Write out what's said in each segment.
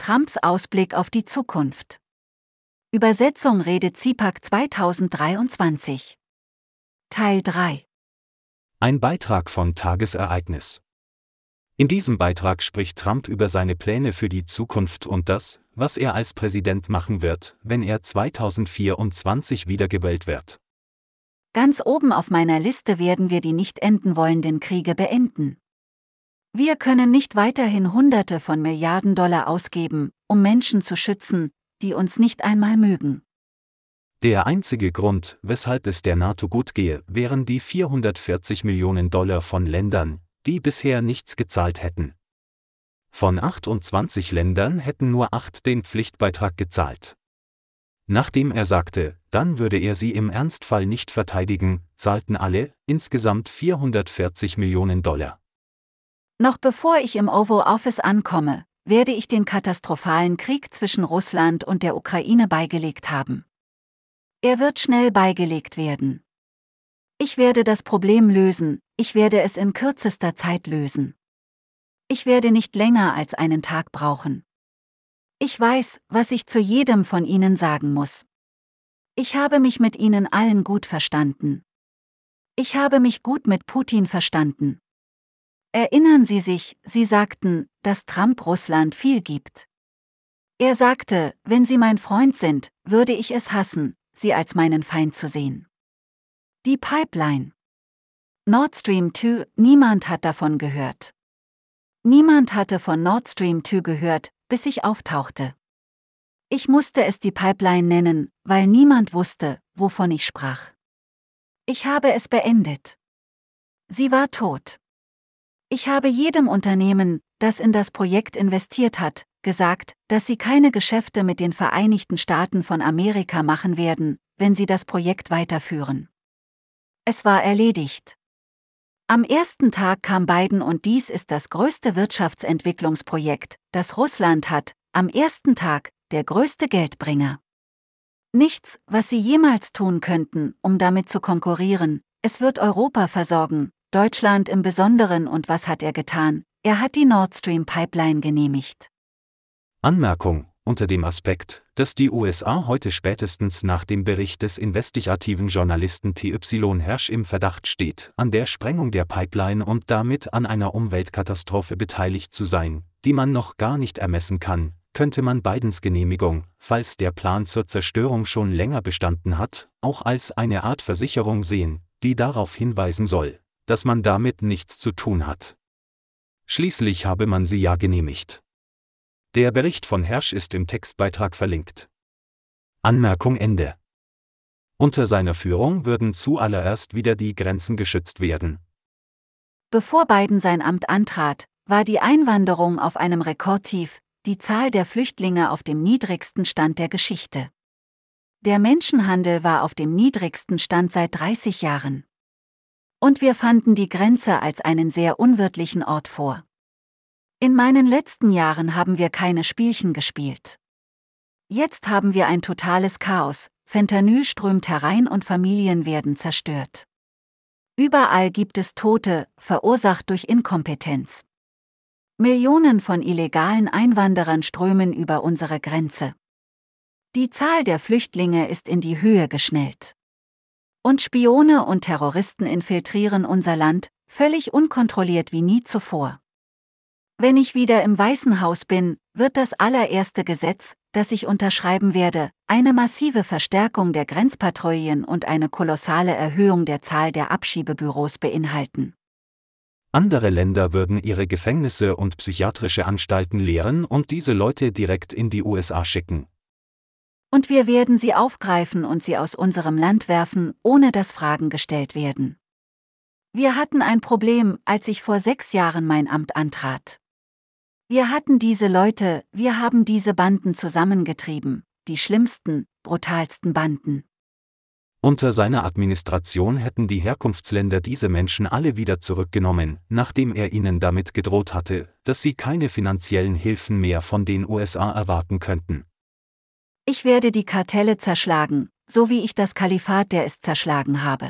Trumps Ausblick auf die Zukunft. Übersetzung Rede ZIPAC 2023. Teil 3. Ein Beitrag von Tagesereignis. In diesem Beitrag spricht Trump über seine Pläne für die Zukunft und das, was er als Präsident machen wird, wenn er 2024 wiedergewählt wird. Ganz oben auf meiner Liste werden wir die nicht enden wollenden Kriege beenden. Wir können nicht weiterhin Hunderte von Milliarden Dollar ausgeben, um Menschen zu schützen, die uns nicht einmal mögen. Der einzige Grund, weshalb es der NATO gut gehe, wären die 440 Millionen Dollar von Ländern, die bisher nichts gezahlt hätten. Von 28 Ländern hätten nur 8 den Pflichtbeitrag gezahlt. Nachdem er sagte, dann würde er sie im Ernstfall nicht verteidigen, zahlten alle, insgesamt 440 Millionen Dollar. Noch bevor ich im Oval Office ankomme, werde ich den katastrophalen Krieg zwischen Russland und der Ukraine beigelegt haben. Er wird schnell beigelegt werden. Ich werde das Problem lösen, ich werde es in kürzester Zeit lösen. Ich werde nicht länger als einen Tag brauchen. Ich weiß, was ich zu jedem von Ihnen sagen muss. Ich habe mich mit Ihnen allen gut verstanden. Ich habe mich gut mit Putin verstanden. Erinnern Sie sich, Sie sagten, dass Trump Russland viel gibt. Er sagte, wenn Sie mein Freund sind, würde ich es hassen, Sie als meinen Feind zu sehen. Die Pipeline. Nord Stream 2, niemand hat davon gehört. Niemand hatte von Nord Stream 2 gehört, bis ich auftauchte. Ich musste es die Pipeline nennen, weil niemand wusste, wovon ich sprach. Ich habe es beendet. Sie war tot. Ich habe jedem Unternehmen, das in das Projekt investiert hat, gesagt, dass sie keine Geschäfte mit den Vereinigten Staaten von Amerika machen werden, wenn sie das Projekt weiterführen. Es war erledigt. Am ersten Tag kam Biden und dies ist das größte Wirtschaftsentwicklungsprojekt, das Russland hat, am ersten Tag, der größte Geldbringer. Nichts, was sie jemals tun könnten, um damit zu konkurrieren, es wird Europa versorgen, Deutschland im Besonderen und was hat er getan? Er hat die Nord Stream Pipeline genehmigt. Anmerkung: Unter dem Aspekt, dass die USA heute spätestens nach dem Bericht des investigativen Journalisten T.Y. Hersh im Verdacht steht, an der Sprengung der Pipeline und damit an einer Umweltkatastrophe beteiligt zu sein, die man noch gar nicht ermessen kann, könnte man Bidens Genehmigung, falls der Plan zur Zerstörung schon länger bestanden hat, auch als eine Art Versicherung sehen, die darauf hinweisen soll, dass man damit nichts zu tun hat. Schließlich habe man sie ja genehmigt. Der Bericht von Hersh ist im Textbeitrag verlinkt. Anmerkung Ende. Unter seiner Führung würden zuallererst wieder die Grenzen geschützt werden. Bevor Biden sein Amt antrat, war die Einwanderung auf einem Rekordtief, die Zahl der Flüchtlinge auf dem niedrigsten Stand der Geschichte. Der Menschenhandel war auf dem niedrigsten Stand seit 30 Jahren. Und wir fanden die Grenze als einen sehr unwirtlichen Ort vor. In meinen letzten Jahren haben wir keine Spielchen gespielt. Jetzt haben wir ein totales Chaos, Fentanyl strömt herein und Familien werden zerstört. Überall gibt es Tote, verursacht durch Inkompetenz. Millionen von illegalen Einwanderern strömen über unsere Grenze. Die Zahl der Flüchtlinge ist in die Höhe geschnellt. Und Spione und Terroristen infiltrieren unser Land, völlig unkontrolliert wie nie zuvor. Wenn ich wieder im Weißen Haus bin, wird das allererste Gesetz, das ich unterschreiben werde, eine massive Verstärkung der Grenzpatrouillen und eine kolossale Erhöhung der Zahl der Abschiebebüros beinhalten. Andere Länder würden ihre Gefängnisse und psychiatrische Anstalten leeren und diese Leute direkt in die USA schicken. Und wir werden sie aufgreifen und sie aus unserem Land werfen, ohne dass Fragen gestellt werden. Wir hatten ein Problem, als ich vor 6 Jahren mein Amt antrat. Wir hatten diese Leute, wir haben diese Banden zusammengetrieben, die schlimmsten, brutalsten Banden. Unter seiner Administration hätten die Herkunftsländer diese Menschen alle wieder zurückgenommen, nachdem er ihnen damit gedroht hatte, dass sie keine finanziellen Hilfen mehr von den USA erwarten könnten. Ich werde die Kartelle zerschlagen, so wie ich das Kalifat der es zerschlagen habe.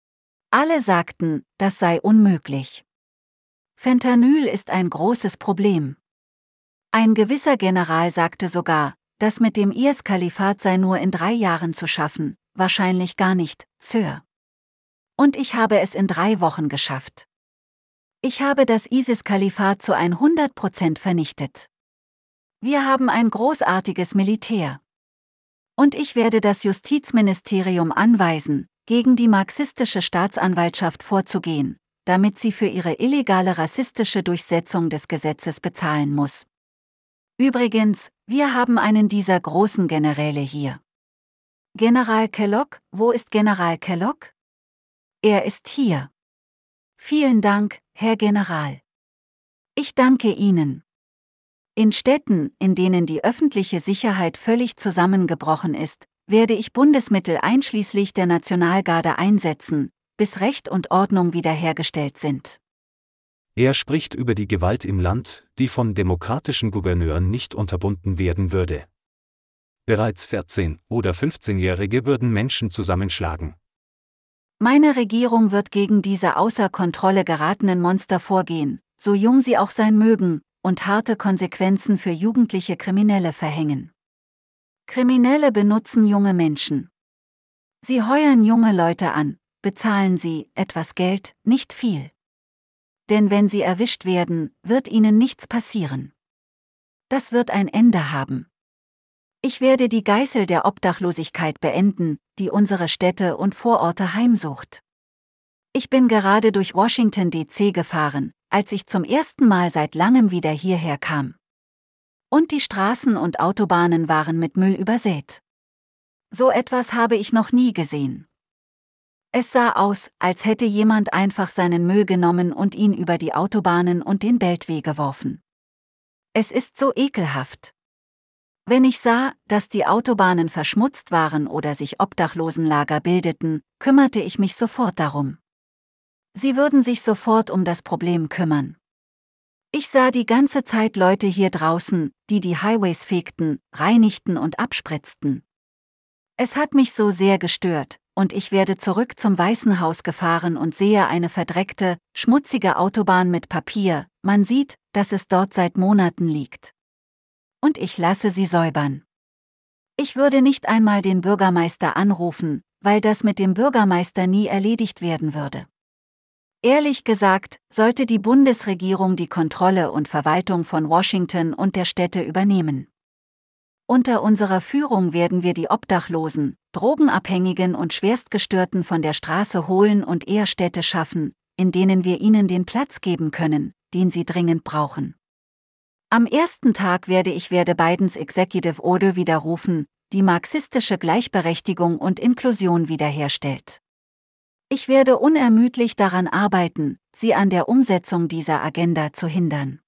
Alle sagten, das sei unmöglich. Fentanyl ist ein großes Problem. Ein gewisser General sagte sogar, das mit dem IS-Kalifat sei nur in 3 Jahren zu schaffen, wahrscheinlich gar nicht, Sir. Und ich habe es in 3 Wochen geschafft. Ich habe das ISIS-Kalifat zu 100% vernichtet. Wir haben ein großartiges Militär. Und ich werde das Justizministerium anweisen, gegen die marxistische Staatsanwaltschaft vorzugehen, damit sie für ihre illegale rassistische Durchsetzung des Gesetzes bezahlen muss. Übrigens, wir haben einen dieser großen Generäle hier. General Kellogg, wo ist General Kellogg? Er ist hier. Vielen Dank, Herr General. Ich danke Ihnen. In Städten, in denen die öffentliche Sicherheit völlig zusammengebrochen ist, werde ich Bundesmittel einschließlich der Nationalgarde einsetzen, bis Recht und Ordnung wiederhergestellt sind. Er spricht über die Gewalt im Land, die von demokratischen Gouverneuren nicht unterbunden werden würde. Bereits 14- oder 15-Jährige würden Menschen zusammenschlagen. Meine Regierung wird gegen diese außer Kontrolle geratenen Monster vorgehen, so jung sie auch sein mögen, und harte Konsequenzen für jugendliche Kriminelle verhängen. Kriminelle benutzen junge Menschen. Sie heuern junge Leute an, bezahlen sie etwas Geld, nicht viel. Denn wenn sie erwischt werden, wird ihnen nichts passieren. Das wird ein Ende haben. Ich werde die Geißel der Obdachlosigkeit beenden, die unsere Städte und Vororte heimsucht. Ich bin gerade durch Washington D.C. gefahren, als ich zum ersten Mal seit langem wieder hierher kam. Und die Straßen und Autobahnen waren mit Müll übersät. So etwas habe ich noch nie gesehen. Es sah aus, als hätte jemand einfach seinen Müll genommen und ihn über die Autobahnen und den Beltweg geworfen. Es ist so ekelhaft. Wenn ich sah, dass die Autobahnen verschmutzt waren oder sich Obdachlosenlager bildeten, kümmerte ich mich sofort darum. Sie würden sich sofort um das Problem kümmern. Ich sah die ganze Zeit Leute hier draußen, die die Highways fegten, reinigten und abspritzten. Es hat mich so sehr gestört, und ich werde zurück zum Weißen Haus gefahren und sehe eine verdreckte, schmutzige Autobahn mit Papier, man sieht, dass es dort seit Monaten liegt. Und ich lasse sie säubern. Ich würde nicht einmal den Bürgermeister anrufen, weil das mit dem Bürgermeister nie erledigt werden würde. Ehrlich gesagt, sollte die Bundesregierung die Kontrolle und Verwaltung von Washington und der Städte übernehmen. Unter unserer Führung werden wir die Obdachlosen, Drogenabhängigen und Schwerstgestörten von der Straße holen und eher Städte schaffen, in denen wir ihnen den Platz geben können, den sie dringend brauchen. Am ersten Tag werde Bidens Executive Order widerrufen, die marxistische Gleichberechtigung und Inklusion wiederherstellt. Ich werde unermüdlich daran arbeiten, sie an der Umsetzung dieser Agenda zu hindern.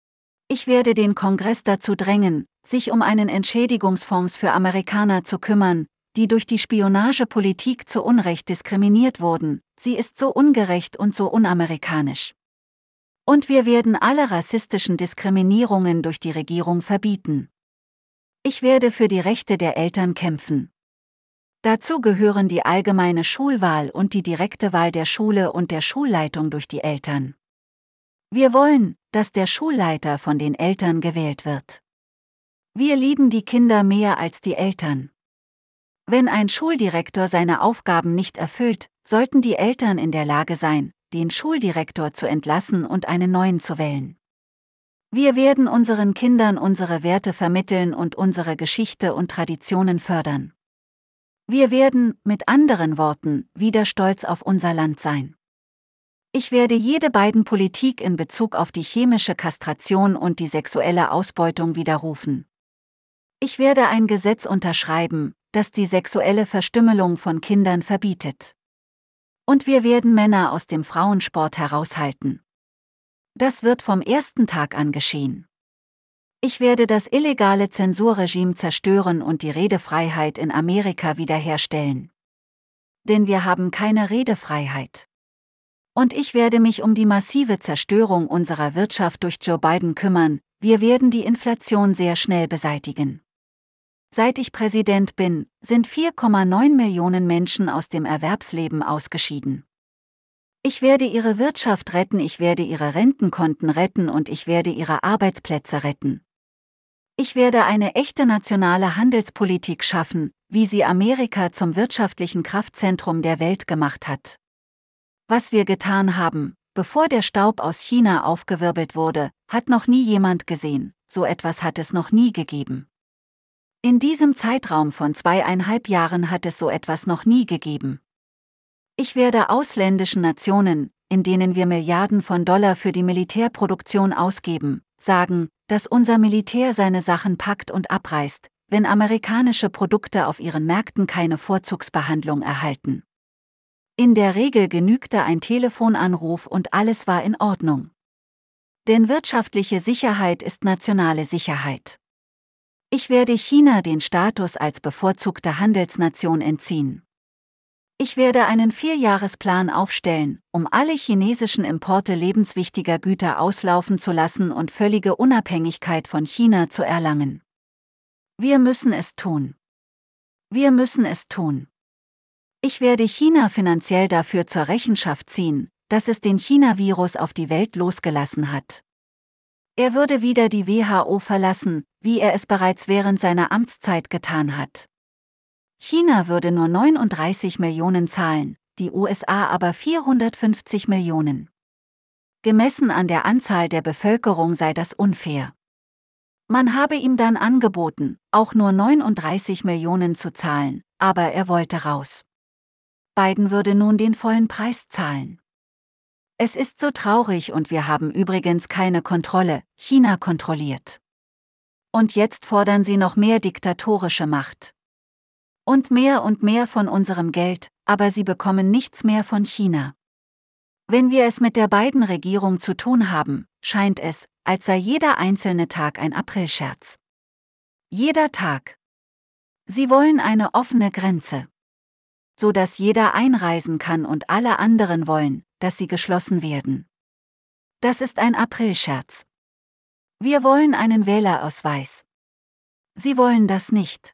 Ich werde den Kongress dazu drängen, sich um einen Entschädigungsfonds für Amerikaner zu kümmern, die durch die Spionagepolitik zu Unrecht diskriminiert wurden. Sie ist so ungerecht und so unamerikanisch. Und wir werden alle rassistischen Diskriminierungen durch die Regierung verbieten. Ich werde für die Rechte der Eltern kämpfen. Dazu gehören die allgemeine Schulwahl und die direkte Wahl der Schule und der Schulleitung durch die Eltern. Wir wollen, dass der Schulleiter von den Eltern gewählt wird. Wir lieben die Kinder mehr als die Eltern. Wenn ein Schuldirektor seine Aufgaben nicht erfüllt, sollten die Eltern in der Lage sein, den Schuldirektor zu entlassen und einen neuen zu wählen. Wir werden unseren Kindern unsere Werte vermitteln und unsere Geschichte und Traditionen fördern. Wir werden, mit anderen Worten, wieder stolz auf unser Land sein. Ich werde jede beiden Politik in Bezug auf die chemische Kastration und die sexuelle Ausbeutung widerrufen. Ich werde ein Gesetz unterschreiben, das die sexuelle Verstümmelung von Kindern verbietet. Und wir werden Männer aus dem Frauensport heraushalten. Das wird vom ersten Tag an geschehen. Ich werde das illegale Zensurregime zerstören und die Redefreiheit in Amerika wiederherstellen. Denn wir haben keine Redefreiheit. Und ich werde mich um die massive Zerstörung unserer Wirtschaft durch Joe Biden kümmern. Wir werden die Inflation sehr schnell beseitigen. Seit ich Präsident bin, sind 4,9 Millionen Menschen aus dem Erwerbsleben ausgeschieden. Ich werde ihre Wirtschaft retten, ich werde ihre Rentenkonten retten und ich werde ihre Arbeitsplätze retten. Ich werde eine echte nationale Handelspolitik schaffen, wie sie Amerika zum wirtschaftlichen Kraftzentrum der Welt gemacht hat. Was wir getan haben, bevor der Staub aus China aufgewirbelt wurde, hat noch nie jemand gesehen, so etwas hat es noch nie gegeben. In diesem Zeitraum von 2,5 Jahren hat es so etwas noch nie gegeben. Ich werde ausländischen Nationen, in denen wir Milliarden von Dollar für die Militärproduktion ausgeben, sagen, dass unser Militär seine Sachen packt und abreißt, wenn amerikanische Produkte auf ihren Märkten keine Vorzugsbehandlung erhalten. In der Regel genügte ein Telefonanruf und alles war in Ordnung. Denn wirtschaftliche Sicherheit ist nationale Sicherheit. Ich werde China den Status als bevorzugte Handelsnation entziehen. Ich werde einen 4-Jahresplan aufstellen, um alle chinesischen Importe lebenswichtiger Güter auslaufen zu lassen und völlige Unabhängigkeit von China zu erlangen. Wir müssen es tun. Wir müssen es tun. Ich werde China finanziell dafür zur Rechenschaft ziehen, dass es den China-Virus auf die Welt losgelassen hat. Er würde wieder die WHO verlassen, wie er es bereits während seiner Amtszeit getan hat. China würde nur 39 Millionen zahlen, die USA aber 450 Millionen. Gemessen an der Anzahl der Bevölkerung sei das unfair. Man habe ihm dann angeboten, auch nur 39 Millionen zu zahlen, aber er wollte raus. Biden würde nun den vollen Preis zahlen. Es ist so traurig und wir haben übrigens keine Kontrolle, China kontrolliert. Und jetzt fordern sie noch mehr diktatorische Macht. Und mehr von unserem Geld, aber sie bekommen nichts mehr von China. Wenn wir es mit der Biden-Regierung zu tun haben, scheint es, als sei jeder einzelne Tag ein Aprilscherz. Jeder Tag. Sie wollen eine offene Grenze. So dass jeder einreisen kann und alle anderen wollen, dass sie geschlossen werden. Das ist ein Aprilscherz. Wir wollen einen Wählerausweis. Sie wollen das nicht.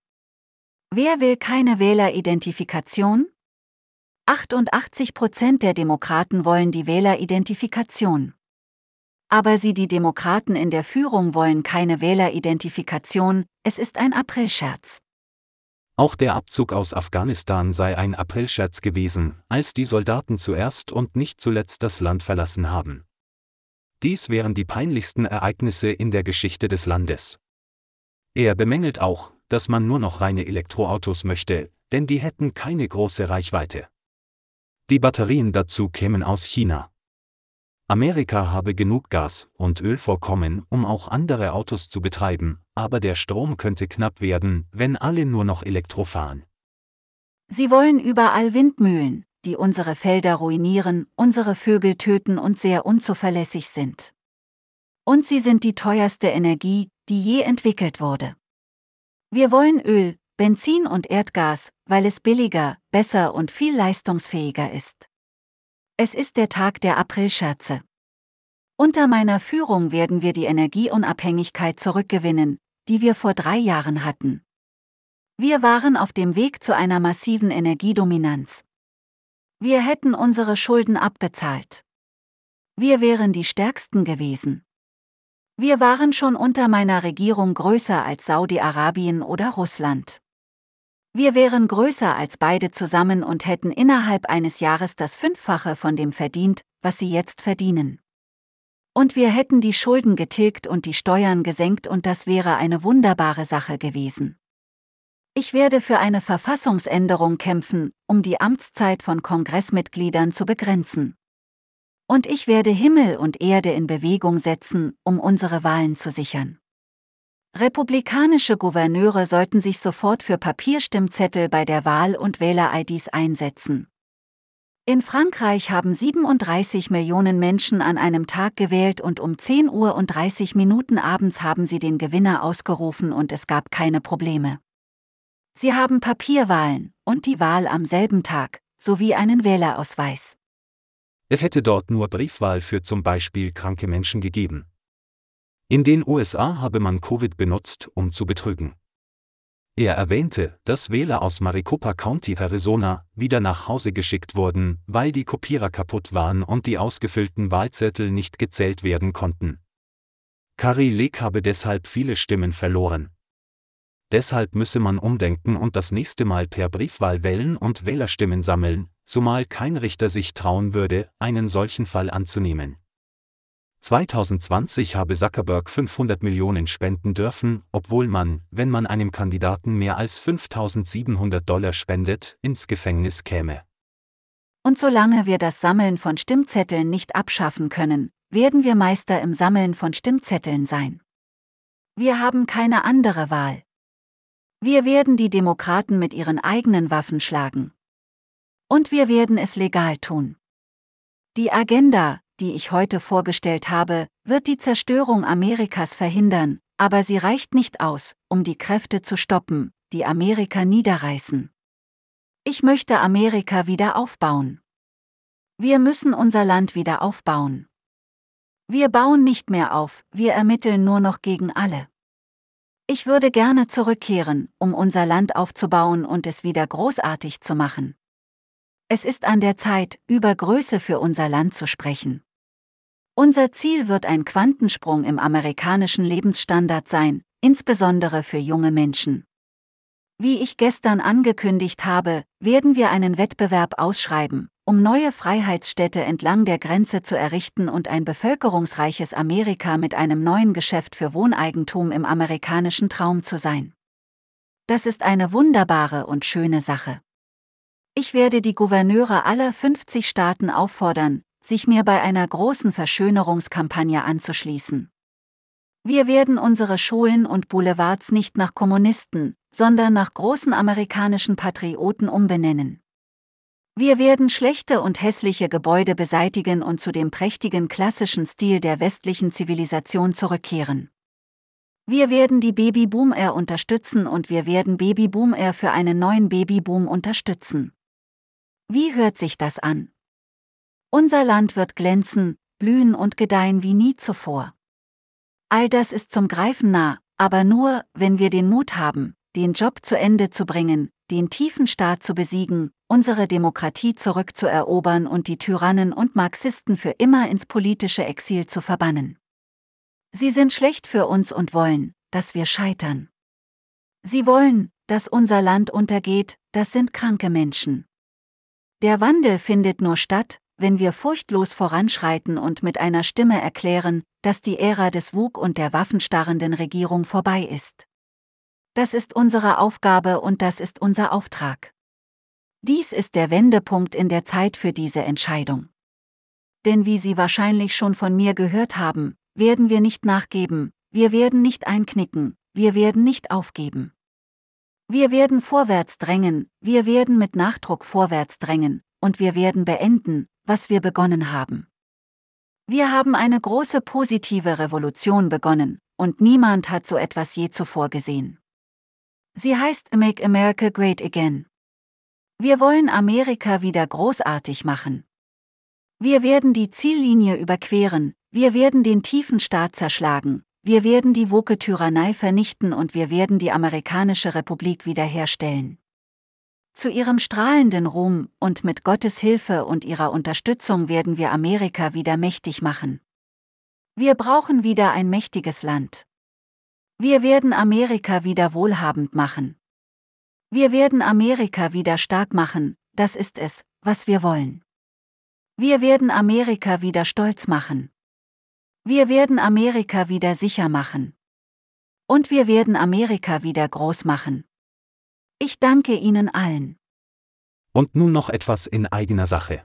Wer will keine Wähleridentifikation? 88% der Demokraten wollen die Wähleridentifikation. Aber die Demokraten in der Führung wollen keine Wähleridentifikation, es ist ein Aprilscherz. Auch der Abzug aus Afghanistan sei ein Aprilscherz gewesen, als die Soldaten zuerst und nicht zuletzt das Land verlassen haben. Dies wären die peinlichsten Ereignisse in der Geschichte des Landes. Er bemängelt auch, dass man nur noch reine Elektroautos möchte, denn die hätten keine große Reichweite. Die Batterien dazu kämen aus China. Amerika habe genug Gas- und Ölvorkommen, um auch andere Autos zu betreiben, aber der Strom könnte knapp werden, wenn alle nur noch Elektro fahren. Sie wollen überall Windmühlen, die unsere Felder ruinieren, unsere Vögel töten und sehr unzuverlässig sind. Und sie sind die teuerste Energie, die je entwickelt wurde. Wir wollen Öl, Benzin und Erdgas, weil es billiger, besser und viel leistungsfähiger ist. Es ist der Tag der Aprilscherze. Unter meiner Führung werden wir die Energieunabhängigkeit zurückgewinnen, die wir vor 3 Jahren hatten. Wir waren auf dem Weg zu einer massiven Energiedominanz. Wir hätten unsere Schulden abbezahlt. Wir wären die Stärksten gewesen. Wir waren schon unter meiner Regierung größer als Saudi-Arabien oder Russland. Wir wären größer als beide zusammen und hätten innerhalb eines Jahres das 5-fache von dem verdient, was sie jetzt verdienen. Und wir hätten die Schulden getilgt und die Steuern gesenkt und das wäre eine wunderbare Sache gewesen. Ich werde für eine Verfassungsänderung kämpfen, um die Amtszeit von Kongressmitgliedern zu begrenzen. Und ich werde Himmel und Erde in Bewegung setzen, um unsere Wahlen zu sichern. Republikanische Gouverneure sollten sich sofort für Papierstimmzettel bei der Wahl und Wähler-IDs einsetzen. In Frankreich haben 37 Millionen Menschen an einem Tag gewählt und um 10:30 Uhr abends haben sie den Gewinner ausgerufen und es gab keine Probleme. Sie haben Papierwahlen und die Wahl am selben Tag, sowie einen Wählerausweis. Es hätte dort nur Briefwahl für zum Beispiel kranke Menschen gegeben. In den USA habe man Covid benutzt, um zu betrügen. Er erwähnte, dass Wähler aus Maricopa County, Arizona, wieder nach Hause geschickt wurden, weil die Kopierer kaputt waren und die ausgefüllten Wahlzettel nicht gezählt werden konnten. Kari Lake habe deshalb viele Stimmen verloren. Deshalb müsse man umdenken und das nächste Mal per Briefwahl wählen und Wählerstimmen sammeln, zumal kein Richter sich trauen würde, einen solchen Fall anzunehmen. 2020 habe Zuckerberg 500 Millionen spenden dürfen, obwohl man, wenn man einem Kandidaten mehr als $5.700 spendet, ins Gefängnis käme. Und solange wir das Sammeln von Stimmzetteln nicht abschaffen können, werden wir Meister im Sammeln von Stimmzetteln sein. Wir haben keine andere Wahl. Wir werden die Demokraten mit ihren eigenen Waffen schlagen. Und wir werden es legal tun. Die Agenda, die ich heute vorgestellt habe, wird die Zerstörung Amerikas verhindern, aber sie reicht nicht aus, um die Kräfte zu stoppen, die Amerika niederreißen. Ich möchte Amerika wieder aufbauen. Wir müssen unser Land wieder aufbauen. Wir bauen nicht mehr auf, wir ermitteln nur noch gegen alle. Ich würde gerne zurückkehren, um unser Land aufzubauen und es wieder großartig zu machen. Es ist an der Zeit, über Größe für unser Land zu sprechen. Unser Ziel wird ein Quantensprung im amerikanischen Lebensstandard sein, insbesondere für junge Menschen. Wie ich gestern angekündigt habe, werden wir einen Wettbewerb ausschreiben, um neue Freiheitsstädte entlang der Grenze zu errichten und ein bevölkerungsreiches Amerika mit einem neuen Geschäft für Wohneigentum im amerikanischen Traum zu sein. Das ist eine wunderbare und schöne Sache. Ich werde die Gouverneure aller 50 Staaten auffordern, sich mir bei einer großen Verschönerungskampagne anzuschließen. Wir werden unsere Schulen und Boulevards nicht nach Kommunisten, sondern nach großen amerikanischen Patrioten umbenennen. Wir werden schlechte und hässliche Gebäude beseitigen und zu dem prächtigen klassischen Stil der westlichen Zivilisation zurückkehren. Wir werden die Baby-Boom-Ära unterstützen und wir werden Baby-Boom-Ära für einen neuen Baby-Boom unterstützen. Wie hört sich das an? Unser Land wird glänzen, blühen und gedeihen wie nie zuvor. All das ist zum Greifen nah, aber nur, wenn wir den Mut haben, den Job zu Ende zu bringen, den tiefen Staat zu besiegen, unsere Demokratie zurückzuerobern und die Tyrannen und Marxisten für immer ins politische Exil zu verbannen. Sie sind schlecht für uns und wollen, dass wir scheitern. Sie wollen, dass unser Land untergeht, das sind kranke Menschen. Der Wandel findet nur statt, wenn wir furchtlos voranschreiten und mit einer Stimme erklären, dass die Ära des Wug und der waffenstarrenden Regierung vorbei ist. Das ist unsere Aufgabe und das ist unser Auftrag. Dies ist der Wendepunkt in der Zeit für diese Entscheidung. Denn wie Sie wahrscheinlich schon von mir gehört haben, werden wir nicht nachgeben, wir werden nicht einknicken, wir werden nicht aufgeben. Wir werden vorwärts drängen, wir werden mit Nachdruck vorwärts drängen, und wir werden beenden, was wir begonnen haben. Wir haben eine große positive Revolution begonnen, und niemand hat so etwas je zuvor gesehen. Sie heißt Make America Great Again. Wir wollen Amerika wieder großartig machen. Wir werden die Ziellinie überqueren, wir werden den tiefen Staat zerschlagen, wir werden die Woke-Tyrannei vernichten und wir werden die amerikanische Republik wiederherstellen. Zu ihrem strahlenden Ruhm und mit Gottes Hilfe und ihrer Unterstützung werden wir Amerika wieder mächtig machen. Wir brauchen wieder ein mächtiges Land. Wir werden Amerika wieder wohlhabend machen. Wir werden Amerika wieder stark machen, das ist es, was wir wollen. Wir werden Amerika wieder stolz machen. Wir werden Amerika wieder sicher machen. Und wir werden Amerika wieder groß machen. Ich danke Ihnen allen. Und nun noch etwas in eigener Sache.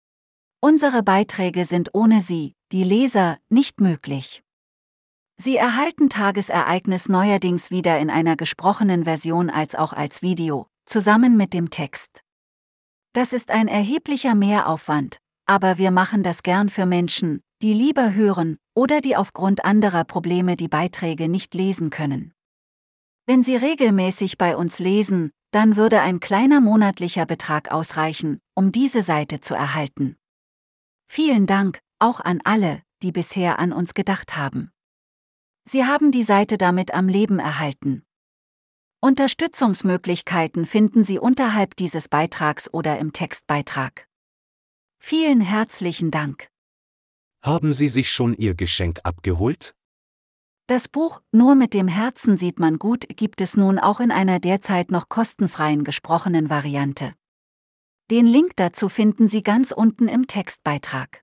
Unsere Beiträge sind ohne Sie, die Leser, nicht möglich. Sie erhalten Tagesereignis neuerdings wieder in einer gesprochenen Version als auch als Video, zusammen mit dem Text. Das ist ein erheblicher Mehraufwand, aber wir machen das gern für Menschen, die lieber hören oder die aufgrund anderer Probleme die Beiträge nicht lesen können. Wenn Sie regelmäßig bei uns lesen, dann würde ein kleiner monatlicher Betrag ausreichen, um diese Seite zu erhalten. Vielen Dank, auch an alle, die bisher an uns gedacht haben. Sie haben die Seite damit am Leben erhalten. Unterstützungsmöglichkeiten finden Sie unterhalb dieses Beitrags oder im Textbeitrag. Vielen herzlichen Dank. Haben Sie sich schon Ihr Geschenk abgeholt? Das Buch Nur mit dem Herzen sieht man gut gibt es nun auch in einer derzeit noch kostenfreien gesprochenen Variante. Den Link dazu finden Sie ganz unten im Textbeitrag.